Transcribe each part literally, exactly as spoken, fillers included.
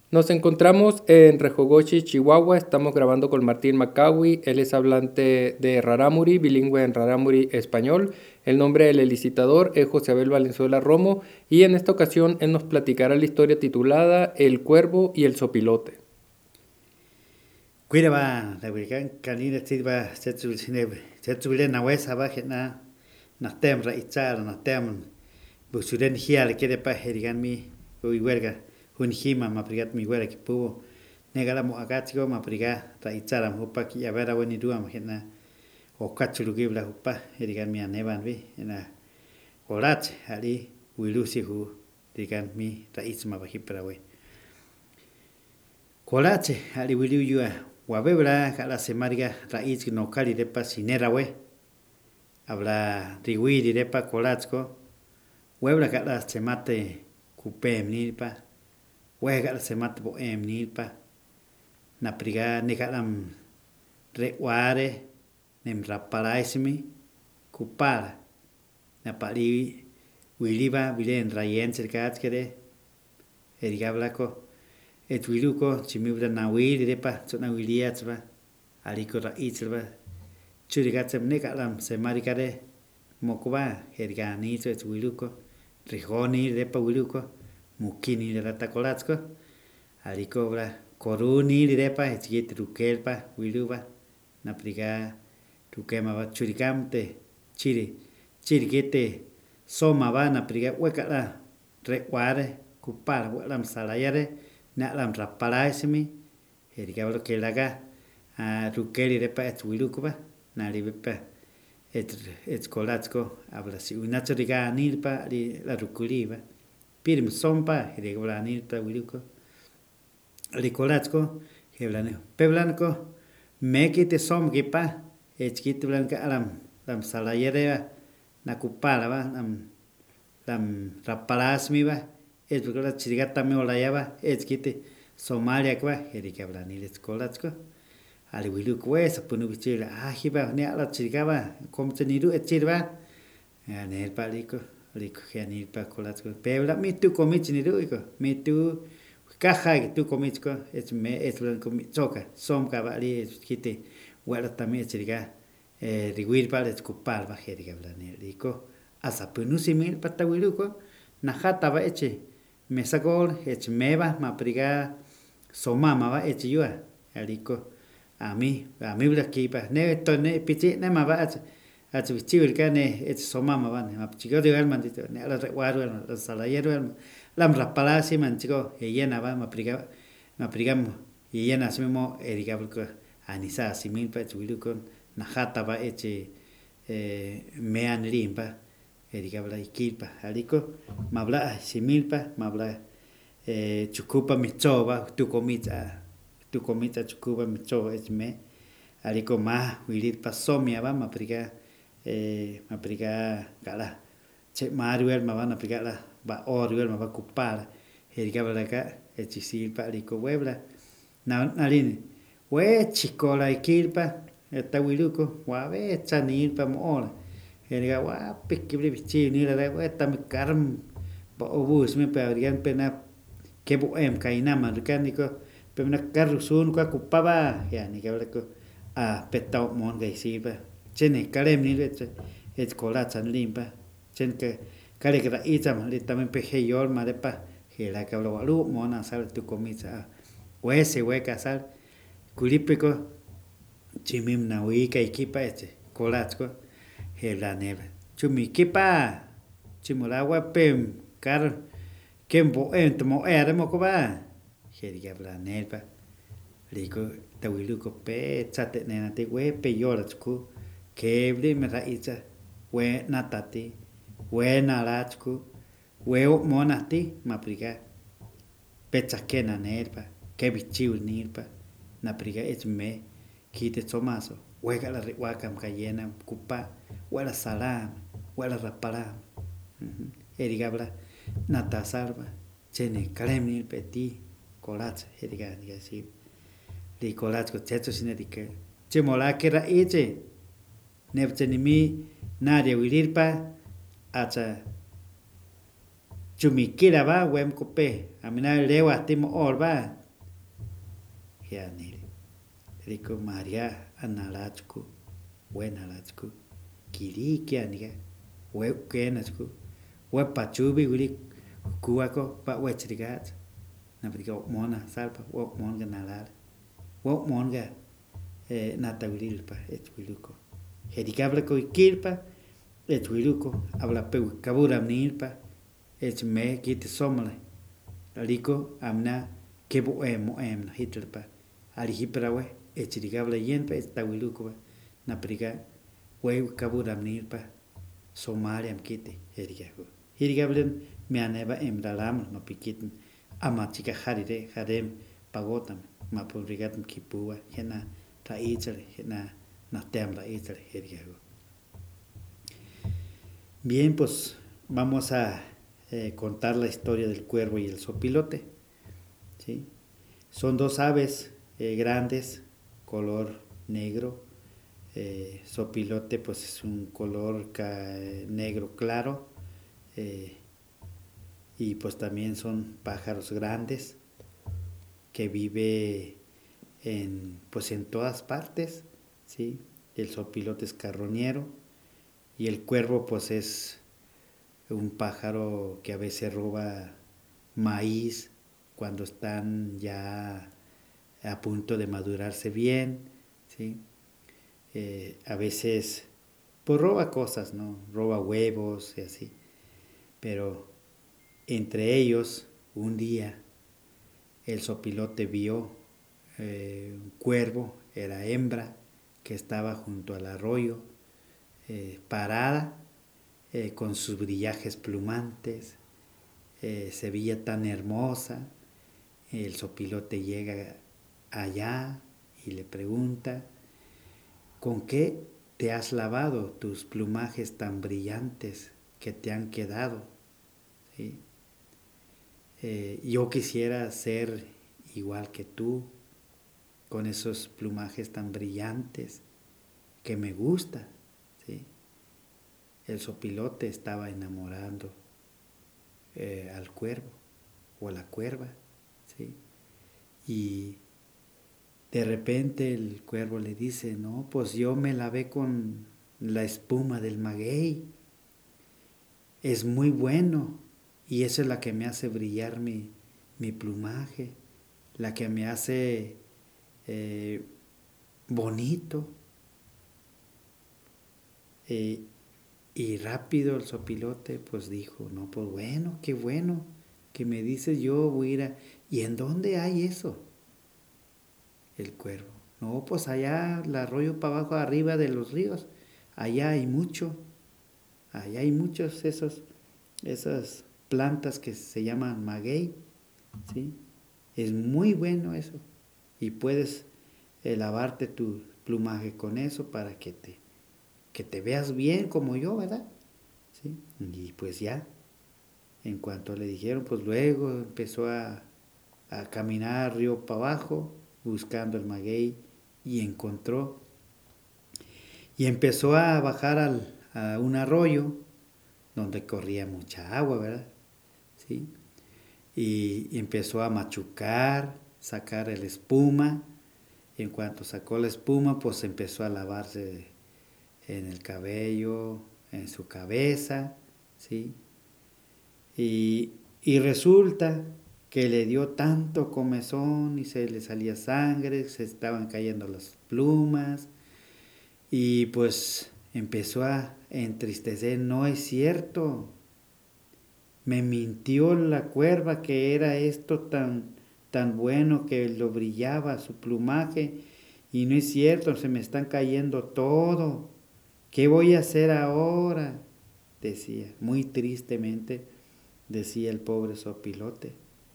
Nos encontramos en Rejogochi, Chihuahua. Estamos grabando con Martín Macawi. Él es hablante de Rarámuri, bilingüe en Rarámuri español. El nombre del licitador es José Abel Valenzuela Romo. Y en esta ocasión él nos platicará la historia titulada El Cuervo y el Sopilote. Cuida va, la virgen canina tiba, setsu sineb, setsu le na wesa ba na na tem ra itzar na tem busuren hial que de pa herigan mi ui huelga un hima ma prigat mi huelga que pubo negara mo agatio ma priga ra itzar am hupa ki ya vera weni dua ma na o kachulu gibla hupa herigan mi aneban vi na orat ali wilusi hu digan mi ra itzma ba hipra we Colache, ali wiliu yua, wabebra, la semariga, raiz no cali de pa sinera we, habla riwiri de pa colachco, webra la semate cupem nilpa, wega la semate boem nilpa, na priga negalam reware, nem raparaismi, cupara, na pali wiliba, vilen rayen cercatskere, erigablaco, et wiluko chimibra na wili depa tsona wilia tsba aliko ra itzba churigatsem nekalam se marikare mokuba hergani tso et wiluko rijoni depa wiluko mukini de ratakolatsko aliko bra koruni depa et yet rukelpa wiluba na priga tukema ba churikamte chiri chirigete soma ba na priga wekala rekware kupar walam salayare na lam rapalaismi herigablo que laga a rukeli de pa et wilukuba na libepa et et kolatsko habla si una choriga nilpa li la rukuliba pirim sompa herigabla nilpa wiluko li kolatsko heblane peblanko mekite som gipa et kit blanca alam lam salayere na kupala ba lam lam rapalasmi ba es porque la chirigata me olayaba es kite Somalia kwa herika blani les kolatsko ali wilu kwe sapunu bichila ah hiba ne ala chirigaba kom teniru et chirba ya ne paliko liko geni pa kolatsko pebla mi tu komich niru iko mi tu caja tu komichko es me es blanco mi choka som ka bali es kite wala también chiriga eh riguir pa les kupal ba herika blani liko asapunu simil patawiluko na hata ba eche me sacó ech meba ma priga somama va ech yua aliko a mí a mí bla kipa ne to ne pichi ne ma va ach ach bichi ka ne ech somama va ne ma chico de alma dito ne la reguaro la salayero la rapala si man chico e llena va ma priga ma prigamo y llena así mismo erika porque anisa simil pa chuiluko na hata va ech eh mean limpa erika bla ikipa aliko mabla similpa mabla eh chukupa michoba tu komita tu komita chukupa micho es me aliko ma wilit pasomia ba mapriga eh mapriga kala che maruel ma van apriga la ba oruel ma ba kupala erika bla ka echisilpa aliko webla na nalin we chikola ikilpa eta wiluko wa ve chanilpa mo Erga wa pikibli bichi ni la wa tam karam ba obus me pa rian pena ke bo em kaina man kan niko pena karusun ka kupaba ya ni ka ko a petau mon ga siba chene kalem ni le et kola chan limpa chen ke kale ka ita ma le tam pe he yor ma de pa he la ka lo lu mona sal tu komisa we se we ka sal kulipiko chimim na wi ka ekipa este kolatsko hela neva chumi kipa chimulagua pem kar kembo entmo era mo koba heriga bla neva liko tawiluko pe chate nena te we pe yorachku keble me raitza we natati we narachku we monati mapriga pechakena nerpa ke bichiu nirpa napriga etme kite tomaso wega la waka mkayena kupa wala salam wala rapala erigabla nata salva chene kalemni peti kolat eriga ni asi li kolat ko teto sinedike chemola que ra eche nepchenimi nadia wilirpa acha chumikira ba wem kope amina lewa timo orba ya nire. Rico María analachku, buena lachku, kiri kia niga, we kenachku, we pachubi wili kuako pa wechrigat, na brigo mona salpa, we monga nalar, we monga natawilpa etwiluko. Hedikabla ko ikilpa, etwiluko, habla pe kabura nilpa, et me kit somle. Rico amna kebo emo em na hitlpa. Ali hiprawe echirigabla yenpa estawiluko na priga we kabura nilpa Somalia mkite herigago. Hirigablen me aneba emdalam no pikitin amachika harire harem pagotam ma publigatum kipua hena raíchale hena na tembla ichale herigago. Bien, pues vamos a eh, contar la historia del cuervo y el zopilote. ¿Sí? Son dos aves eh, grandes, color negro. Eh, zopilote pues es un color ca, eh, negro claro. Eh, y pues también son pájaros grandes que vive en, pues en todas partes. ¿Sí? El zopilote es carroñero y el cuervo pues es un pájaro que a veces roba maíz cuando están ya a punto de madurarse bien, ¿sí? Eh, a veces pues roba cosas, ¿no? Roba huevos y así. Pero entre ellos, un día, el zopilote vio eh, un cuervo, era hembra, que estaba junto al arroyo, eh, parada, eh, con sus brillajes plumantes, eh, se veía tan hermosa. El zopilote llega allá y le pregunta, ¿con qué te has lavado tus plumajes tan brillantes que te han quedado? ¿Sí? Eh, yo quisiera ser igual que tú, con esos plumajes tan brillantes que me gusta. ¿Sí? El zopilote estaba enamorando eh, al cuervo o a la cuerva, ¿sí? Y de repente el cuervo le dice, no, pues yo me lavé con la espuma del maguey, es muy bueno y esa es la que me hace brillar mi, mi plumaje, la que me hace eh, bonito. Eh, y rápido el zopilote pues dijo, no, pues bueno, qué bueno que me dices, yo voy a ir a... ¿Y en dónde hay eso? El cuervo, no, pues allá el arroyo para abajo, arriba de los ríos, allá hay mucho, allá hay muchos esos, esas plantas que se llaman maguey, ¿sí? Es muy bueno eso, y puedes eh, lavarte tu plumaje con eso para que te, que te veas bien como yo, ¿verdad? ¿Sí? Y pues ya, en cuanto le dijeron, pues luego empezó a, a caminar río para abajo, buscando el maguey, y encontró. Y empezó a bajar al, a un arroyo donde corría mucha agua, ¿verdad? ¿Sí? Y, y empezó a machucar, sacar la espuma. Y en cuanto sacó la espuma, pues empezó a lavarse en el cabello, en su cabeza, ¿sí? Y, y resulta que le dio tanto comezón y se le salía sangre, se estaban cayendo las plumas y pues empezó a entristecer, no es cierto, me mintió la cuerva que era esto tan, tan bueno que lo brillaba su plumaje y no es cierto, se me están cayendo todo, ¿qué voy a hacer ahora? Decía, muy tristemente decía el pobre zopilote.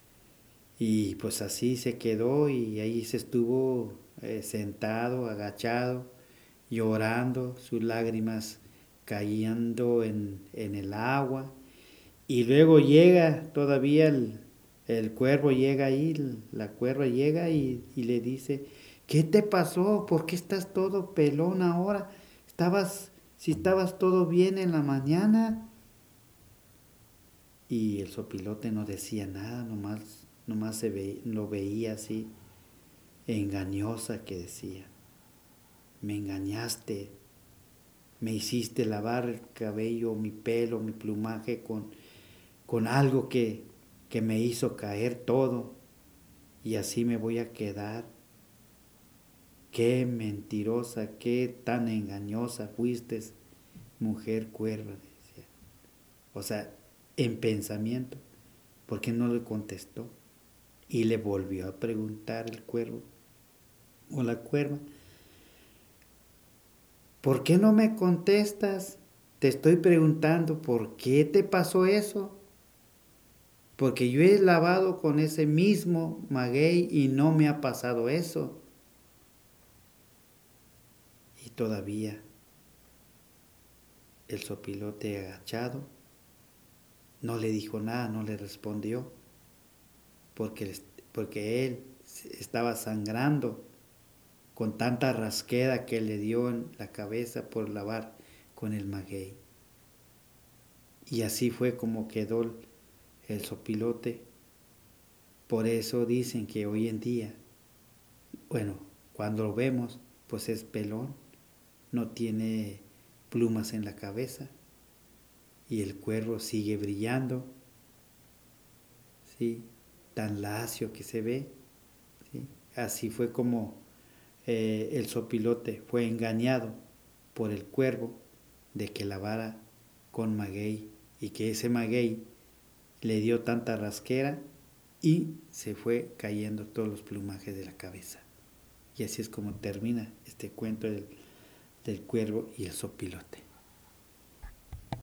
Y pues así se quedó y ahí se estuvo eh, sentado, agachado, llorando, sus lágrimas cayendo en, en el agua. Y luego llega todavía el, el cuervo, llega ahí, la cuerva llega y, y le dice, ¿qué te pasó? ¿Por qué estás todo pelón ahora? Estabas, si estabas todo bien en la mañana. Y el zopilote no decía nada, nomás, nomás se ve, lo veía así, engañosa que decía. Me engañaste, me hiciste lavar el cabello, mi pelo, mi plumaje con, con algo que, que me hizo caer todo y así me voy a quedar. Qué mentirosa, qué tan engañosa fuiste, mujer cuerva, decía. O sea, en pensamiento, ¿por qué no le contestó? Y le volvió a preguntar el cuervo o la cuerva, ¿por qué no me contestas? Te estoy preguntando, ¿por qué te pasó eso? Porque yo he lavado con ese mismo maguey y no me ha pasado eso. Y todavía el sopilote agachado no le dijo nada, no le respondió, porque, porque él estaba sangrando con tanta rasquera que le dio en la cabeza por lavar con el maguey. Y así fue como quedó el sopilote. Por eso dicen que hoy en día, bueno, cuando lo vemos, pues es pelón, no tiene plumas en la cabeza y el cuervo sigue brillando, ¿sí? Tan lacio que se ve, ¿sí? Así fue como eh, el sopilote fue engañado por el cuervo de que lavara con maguey y que ese maguey le dio tanta rasquera y se fue cayendo todos los plumajes de la cabeza. Y así es como termina este cuento del, del cuervo y el sopilote.